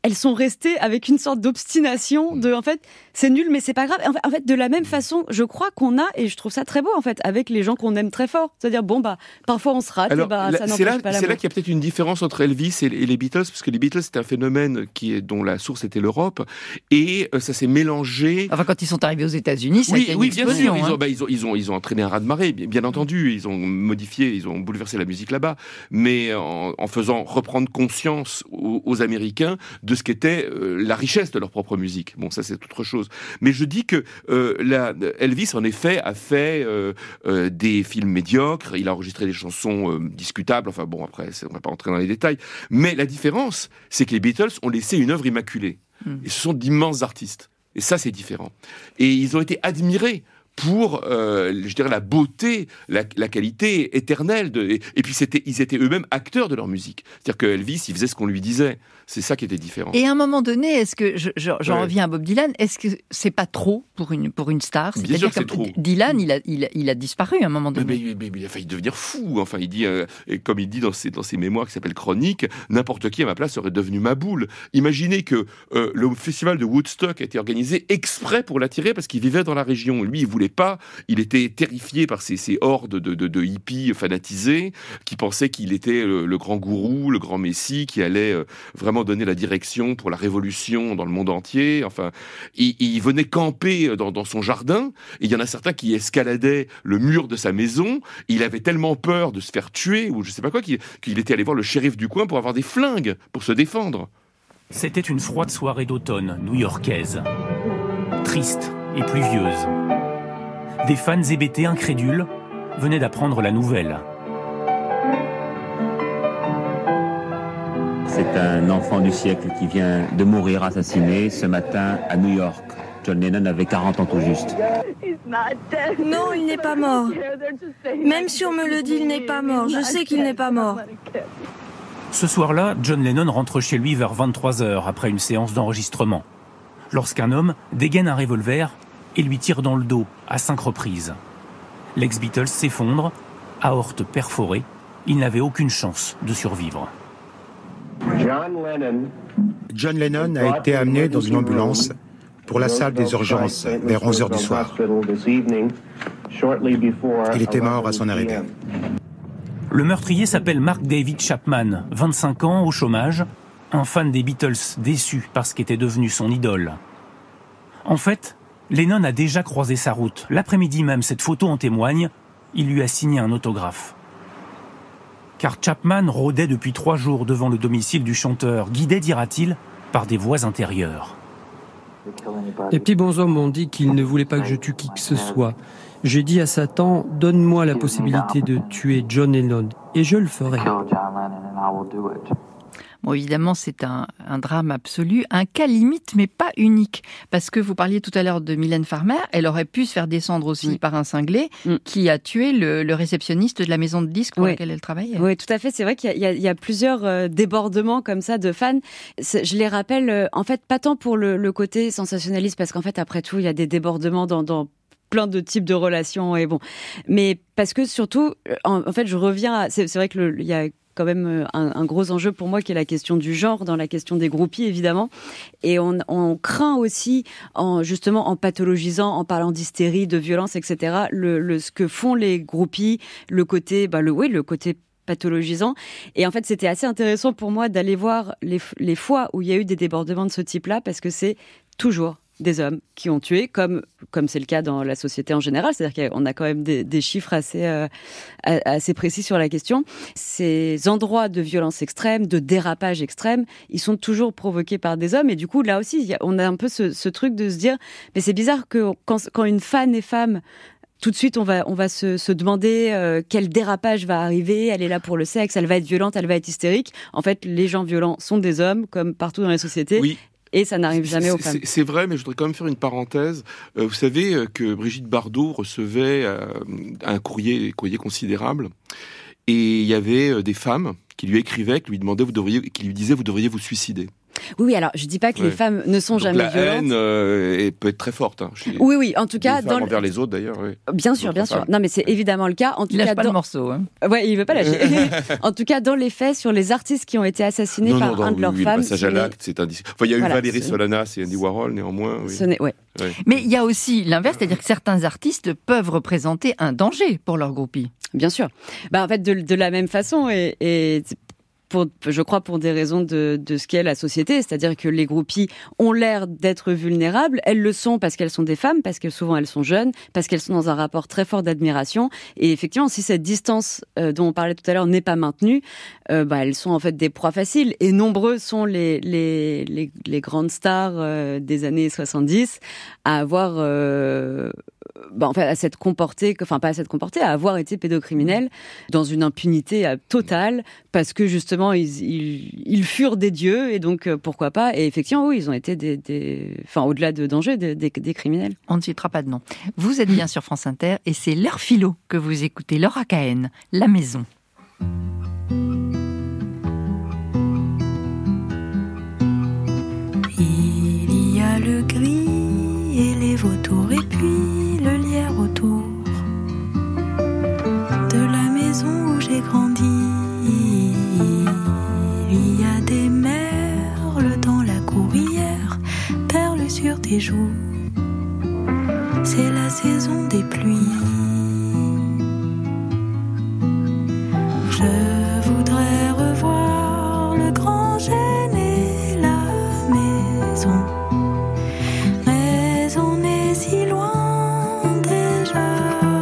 elles sont restées avec une sorte d'obstination en fait, c'est nul, mais c'est pas grave. En fait, de la même façon, je crois qu'on a, et je trouve ça très beau, en fait, avec les gens qu'on aime très fort. C'est-à-dire, parfois on se rate, alors, ça n'empêche pas l'amour. C'est là qu'il y a peut-être une différence entre Elvis et les Beatles, parce que les Beatles, c'était un phénomène dont la source était l'Europe, et ça s'est mélangé. Enfin, quand ils sont arrivés aux États-Unis, ça a été une explosion. Bien sûr, ils ont entraîné un raz-de-marée, bien entendu. Ils ont modifié, ils ont bouleversé la musique là-bas, mais en faisant reprendre conscience aux Américains de ce qu'était la richesse de leur propre musique. Bon, ça c'est autre chose. Mais je dis que Elvis, en effet, a fait des films médiocres, il a enregistré des chansons discutables, enfin bon, après, on ne va pas entrer dans les détails. Mais la différence, c'est que les Beatles ont laissé une œuvre immaculée. Et ce sont d'immenses artistes. Et ça, c'est différent. Et ils ont été admirés pour, je dirais, la beauté, la qualité éternelle. Et puis, ils étaient eux-mêmes acteurs de leur musique. C'est-à-dire que Elvis, il faisait ce qu'on lui disait. C'est ça qui était différent. Et à un moment donné, est-ce que, j'en reviens à Bob Dylan, est-ce que c'est pas trop pour une star? Bien sûr que c'est trop. Dylan, il a disparu à un moment donné. Mais il a failli devenir fou. Enfin, il dit, comme il dit dans ses mémoires qui s'appellent Chroniques, n'importe qui à ma place serait devenu ma boule. Imaginez que le festival de Woodstock a été organisé exprès pour l'attirer parce qu'il vivait dans la région. Lui, il voulait pas. Il était terrifié par ces hordes de hippies fanatisés qui pensaient qu'il était le grand gourou, le grand messie qui allait vraiment donner la direction pour la révolution dans le monde entier. Enfin, il venait camper dans son jardin, et il y en a certains qui escaladaient le mur de sa maison. Il avait tellement peur de se faire tuer, ou je sais pas quoi, qu'il était allé voir le shérif du coin pour avoir des flingues, pour se défendre. C'était une froide soirée d'automne new-yorkaise. Triste et pluvieuse. Des fans hébétés incrédules venaient d'apprendre la nouvelle. C'est un enfant du siècle qui vient de mourir assassiné ce matin à New York. John Lennon avait 40 ans tout juste. Non, il n'est pas mort. Même si on me le dit, il n'est pas mort. Je sais qu'il n'est pas mort. Ce soir-là, John Lennon rentre chez lui vers 23h après une séance d'enregistrement. Lorsqu'un homme dégaine un revolver et lui tire dans le dos à 5 reprises. L'ex-Beatles s'effondre, aorte perforée. Il n'avait aucune chance de survivre. John Lennon a été amené dans une ambulance pour la salle des urgences vers 11h du soir. Il était mort à son arrivée. Le meurtrier s'appelle Mark David Chapman, 25 ans, au chômage, un fan des Beatles déçu par ce qu'était devenu son idole. En fait, Lennon a déjà croisé sa route. L'après-midi même, cette photo en témoigne, il lui a signé un autographe. Car Chapman rôdait depuis 3 jours devant le domicile du chanteur, guidé, dira-t-il, par des voix intérieures. Les petits bonshommes m'ont dit qu'ils ne voulaient pas que je tue qui que ce soit. J'ai dit à Satan, donne-moi la possibilité de tuer John Lennon, et je le ferai. Bon, évidemment, c'est un drame absolu, un cas limite, mais pas unique. Parce que vous parliez tout à l'heure de Mylène Farmer, elle aurait pu se faire descendre aussi par un cinglé qui a tué le réceptionniste de la maison de disques pour laquelle elle travaillait. Oui, tout à fait. C'est vrai qu'il y a plusieurs débordements comme ça de fans. Je les rappelle, en fait, pas tant pour le côté sensationnaliste, parce qu'en fait, après tout, il y a des débordements dans plein de types de relations, et bon. Mais parce que surtout, en fait, je reviens c'est vrai que il y a quand même un gros enjeu pour moi qui est la question du genre dans la question des groupies, évidemment. Et on craint aussi, justement en pathologisant, en parlant d'hystérie, de violence, etc., ce que font les groupies, le côté pathologisant. Et en fait, c'était assez intéressant pour moi d'aller voir les fois où il y a eu des débordements de ce type-là, parce que c'est toujours des hommes qui ont tué, comme c'est le cas dans la société en général. C'est-à-dire qu'on a quand même des chiffres assez précis sur la question. Ces endroits de violence extrême, de dérapage extrême, ils sont toujours provoqués par des hommes. Et du coup, là aussi, on a un peu ce truc de se dire, mais c'est bizarre que quand une fan est femme, tout de suite, on va se demander quel dérapage va arriver. Elle est là pour le sexe, elle va être violente, elle va être hystérique. En fait, les gens violents sont des hommes, comme partout dans la société. Oui. Et ça n'arrive jamais aux femmes. C'est vrai, mais je voudrais quand même faire une parenthèse. Vous savez que Brigitte Bardot recevait un courrier considérable, et il y avait des femmes qui lui écrivaient, qui lui disaient vous devriez vous suicider. Oui, alors je dis pas que les femmes ne sont Donc jamais violentes. La haine peut être très forte. Oui, en tout cas, envers les autres d'ailleurs. Oui. Bien sûr. Non, mais c'est évidemment le cas. En tout il lâche cas, pas le morceau. Hein. Ouais, il veut pas lâcher. En tout cas, dans les faits, sur les artistes qui ont été assassinés par un de leurs femmes. Le passage à l'acte, c'est indiscutable. Enfin, il y a eu Valérie Solanas et Andy Warhol, néanmoins. Oui. Ouais. Mais il y a aussi l'inverse, c'est-à-dire que certains artistes peuvent représenter un danger pour leurs groupies. Bien sûr. En fait, de la même façon, et je crois pour des raisons de ce qu'est la société, c'est-à-dire que les groupies ont l'air d'être vulnérables, elles le sont parce qu'elles sont des femmes, parce que souvent elles sont jeunes, parce qu'elles sont dans un rapport très fort d'admiration, et effectivement, si cette distance dont on parlait tout à l'heure n'est pas maintenue, elles sont en fait des proies faciles, et nombreux sont les grandes stars des années 70 à avoir... à s'être comporté, à avoir été pédocriminels dans une impunité totale, parce que justement ils furent des dieux, et donc pourquoi pas. Et effectivement, oui, ils ont été au-delà de danger, des criminels. On ne citera pas de nom. Vous êtes bien sur France Inter, et c'est l'heure philo que vous écoutez. Laura Cahen, La Maison. Il y a le gris et les vautours, et puis le lierre autour de la maison où j'ai grandi. Il y a des merles dans la cour hier, perles sur tes joues. C'est la saison des pluies. Je voudrais revoir le grand chêne et la maison. Si loin déjà.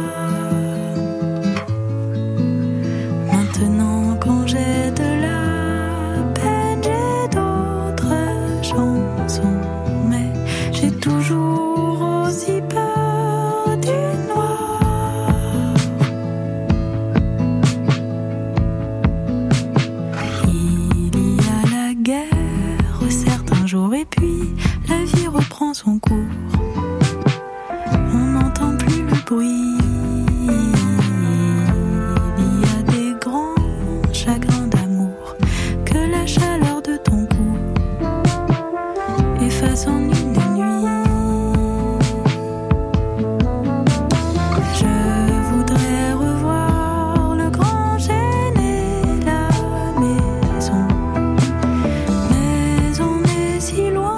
Maintenant quand j'ai de la peine, j'ai d'autres chansons, mais j'ai toujours aussi peur du noir. Il y a la guerre certains jours, et puis la vie reprend son cours. On n'entend plus le bruit. Il y a des grands chagrins d'amour que la chaleur de ton cou efface en une nuit. Je voudrais revoir le grand chêne et la maison, mais on est si loin.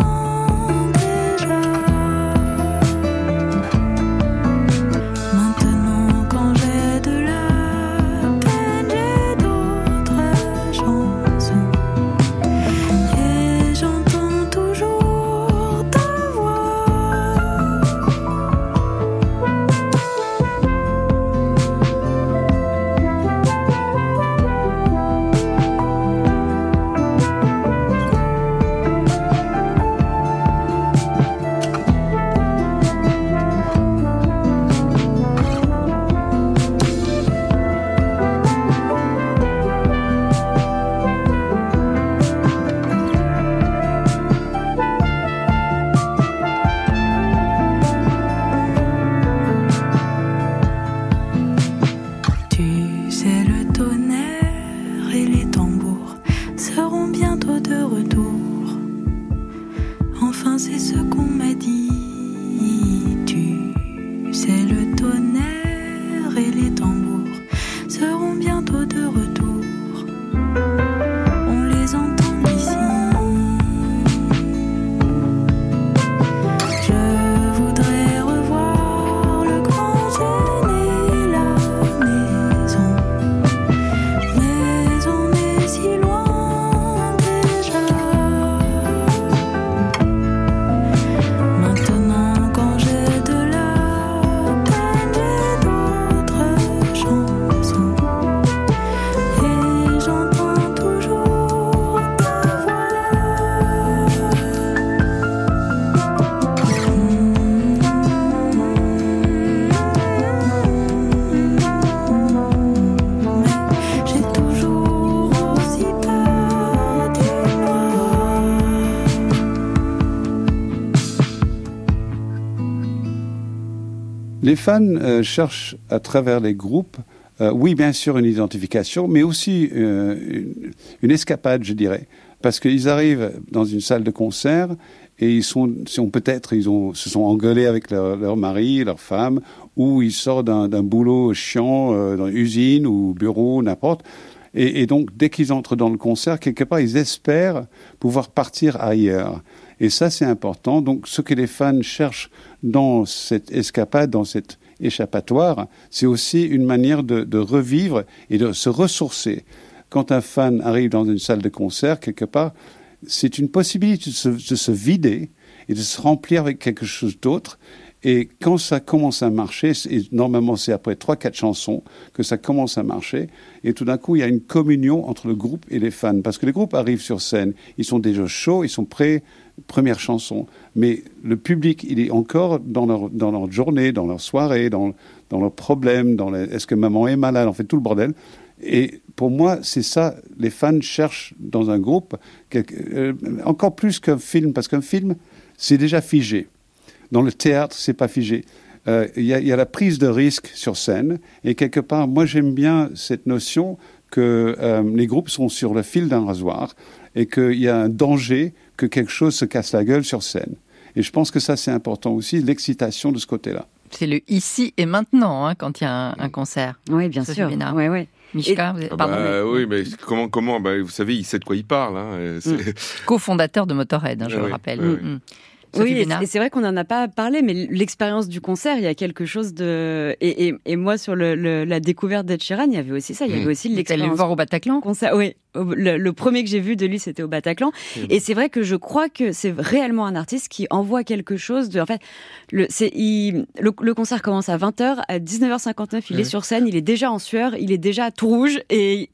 Les fans cherchent à travers les groupes, oui bien sûr une identification, mais aussi une escapade, je dirais. Parce qu'ils arrivent dans une salle de concert et ils se sont engueulés avec leur mari, leur femme, ou ils sortent d'un boulot chiant dans une usine ou bureau, n'importe. Et donc, dès qu'ils entrent dans le concert, quelque part, ils espèrent pouvoir partir ailleurs. Et ça, c'est important. Donc, ce que les fans cherchent dans cette escapade, dans cette échappatoire, c'est aussi une manière de revivre et de se ressourcer. Quand un fan arrive dans une salle de concert, quelque part, c'est une possibilité de se vider et de se remplir avec quelque chose d'autre. Et quand ça commence à marcher, et normalement c'est après 3-4 chansons que ça commence à marcher, et tout d'un coup il y a une communion entre le groupe et les fans. Parce que les groupes arrivent sur scène, ils sont déjà chauds, ils sont prêts, première chanson. Mais le public, il est encore dans leur journée, dans leur soirée, dans leurs problèmes, est-ce que maman est malade, en fait tout le bordel. Et pour moi, c'est ça, les fans cherchent dans un groupe, encore plus qu'un film, parce qu'un film, c'est déjà figé. Dans le théâtre, c'est pas figé. Il y a la prise de risque sur scène, et quelque part, moi j'aime bien cette notion que les groupes sont sur le fil d'un rasoir, et qu'il y a un danger que quelque chose se casse la gueule sur scène. Et je pense que ça, c'est important aussi, l'excitation de ce côté-là. C'est le ici et maintenant, quand il y a un concert. Oui, bien sûr. Ouais. Mishka, oui, mais comment vous savez, il sait de quoi il parle. Co-fondateur de Motorhead, je le rappelle. Oui, et c'est vrai qu'on n'en a pas parlé, mais l'expérience du concert, il y a quelque chose de... Et moi, sur la découverte d'Ed Sheeran, il y avait aussi ça. Il y avait aussi l'expérience... T'es allé le voir au Bataclan ? Oui, le premier que j'ai vu de lui, c'était au Bataclan. Et c'est vrai que je crois que c'est réellement un artiste qui envoie quelque chose de... En fait, le concert commence à 20h, à 19h59, il est sur scène, il est déjà en sueur, il est déjà tout rouge, et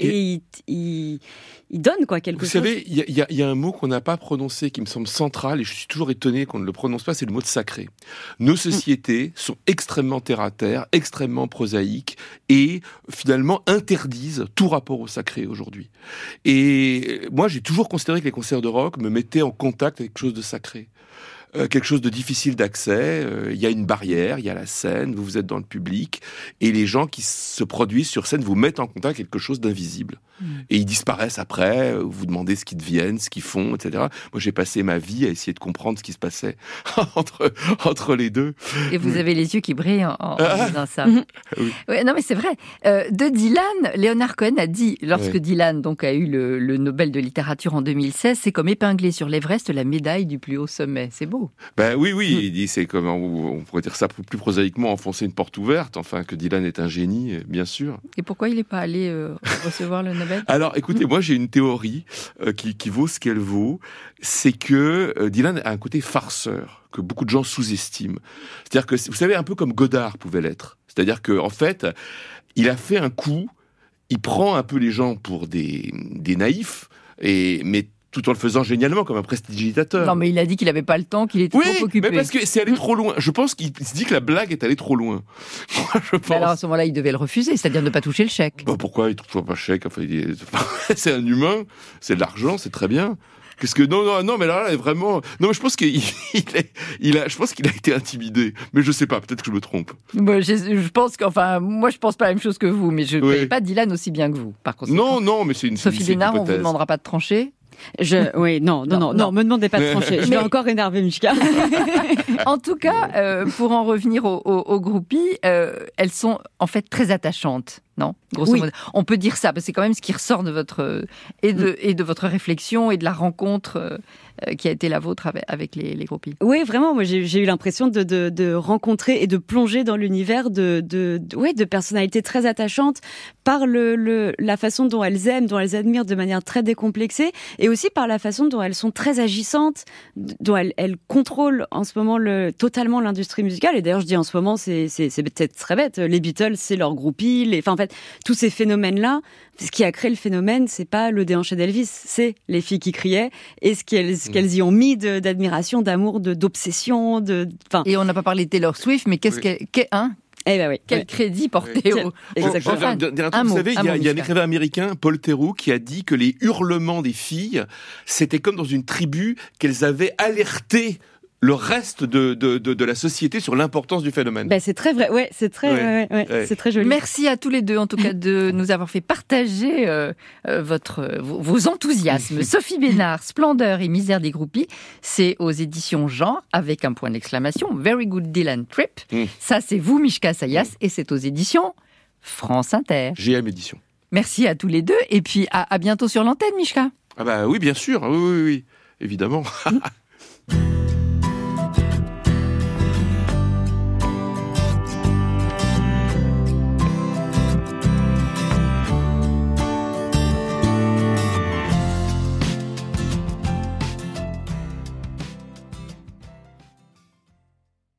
il donne quelque chose. Vous savez, il y a un mot qu'on n'a pas prononcé qui me semble central, et je suis toujours étonné qu'on ne le prononce pas, c'est le mot de sacré. Nos sociétés sont extrêmement terre-à-terre, extrêmement prosaïques, et finalement interdisent tout rapport au sacré aujourd'hui. Et moi, j'ai toujours considéré que les concerts de rock me mettaient en contact avec quelque chose de sacré. Quelque chose de difficile d'accès, il y a une barrière, il y a la scène, vous êtes dans le public, et les gens qui se produisent sur scène vous mettent en contact avec quelque chose d'invisible. Et ils disparaissent après, vous demandez ce qu'ils deviennent, ce qu'ils font, etc. Moi, j'ai passé ma vie à essayer de comprendre ce qui se passait entre les deux. Et vous avez les yeux qui brillent en disant ça. Oui. Ouais, non, mais c'est vrai. De Dylan, Leonard Cohen a dit, lorsque Dylan donc a eu le Nobel de littérature en 2016, c'est comme épingler sur l'Everest la médaille du plus haut sommet. C'est beau. Oui, il dit, c'est comme, on pourrait dire ça plus prosaïquement, enfoncer une porte ouverte, enfin, que Dylan est un génie, bien sûr. Et pourquoi il n'est pas allé recevoir le Nobel ? Alors, écoutez, moi, j'ai une théorie qui vaut ce qu'elle vaut, c'est que Dylan a un côté farceur, que beaucoup de gens sous-estiment. C'est-à-dire que, vous savez, un peu comme Godard pouvait l'être. C'est-à-dire qu'en fait, il a fait un coup, il prend un peu les gens pour des naïfs, mais tout en le faisant génialement, comme un prestidigitateur. Non, mais il a dit qu'il n'avait pas le temps, qu'il était trop occupé. Oui, mais parce que c'est allé trop loin. Je pense qu'il se dit que la blague est allée trop loin. Je pense. Mais alors, à ce moment-là, il devait le refuser, c'est-à-dire ne pas toucher le chèque. Pourquoi il ne touche pas le chèque ? Enfin, c'est un humain, c'est de l'argent, c'est très bien. Qu'est-ce que non, mais là, vraiment. Non, mais je pense je pense qu'il a été intimidé. Mais je sais pas, peut-être que je me trompe. Je pense moi, je pense pas la même chose que vous, mais je ne connais pas Dylan aussi bien que vous. Par conséquent. Non, mais c'est une Sophie Bénard, on vous demandera pas de trancher. Non, me demandez pas de trancher. Je vais encore énerver Mishka. En tout cas, pour en revenir aux groupies, elles sont en fait très attachantes, non ? Grosso modo. On peut dire ça, parce que c'est quand même ce qui ressort de votre et de votre réflexion et de la rencontre qui a été la vôtre avec les groupies. Oui, vraiment. Moi, j'ai eu l'impression de rencontrer et de plonger dans l'univers de personnalités très attachantes par la façon dont elles aiment, dont elles admirent de manière très décomplexée, et aussi par la façon dont elles sont très agissantes, dont elles contrôlent en ce moment totalement l'industrie musicale. Et d'ailleurs, je dis en ce moment, c'est peut-être très bête. Les Beatles, c'est leur groupie. En fait, tous ces phénomènes-là, ce qui a créé le phénomène, c'est pas le déhanché d'Elvis, c'est les filles qui criaient et ce qu'elles y ont mis d'admiration, d'amour, d'obsession, Et on n'a pas parlé de Taylor Swift, mais qu'est-ce quel crédit porté aux fans. Vous savez, il y a un écrivain américain, Paul Theroux, qui a dit que les hurlements des filles, c'était comme dans une tribu qu'elles avaient alerté le reste de la société sur l'importance du phénomène. C'est très vrai, c'est très c'est très joli. Merci à tous les deux, en tout cas, de nous avoir fait partager vos enthousiasmes. Sophie Besnard, Splendeur et misère des groupies, c'est aux éditions Genre, avec un point d'exclamation, Very Good Deal and Trip. Ça, c'est vous, Mishka Sayas, et c'est aux éditions France Inter. GM Édition. Merci à tous les deux, et puis à bientôt sur l'antenne, Mishka. Ah oui, bien sûr, oui, évidemment.